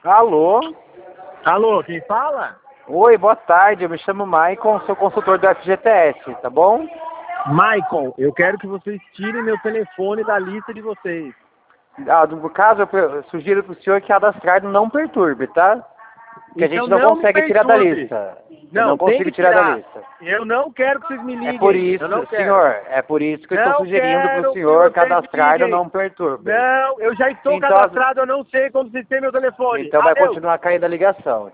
Alô? Alô, quem fala? Oi, boa tarde. Eu me chamo Maicon, sou consultor do FGTS, tá bom? Michael, eu quero que vocês tirem meu telefone da lista de vocês. No caso, eu sugiro pro senhor que cadastrar não perturbe, tá? Que a Então gente não não me consegue tirar da perturbe. lista. Eu Não, não tem consigo que tirar da tirar. lista. Eu não quero que vocês me liguem. É por isso, Eu não quero. senhor, é por isso que eu estou Não sugerindo pro quero que senhor vocês cadastrar me no liguem. não perturbe. Não, eu já estou Então, cadastrado, eu não sei como vocês têm meu telefone. então vai Adeus. continuar caindo a ligação.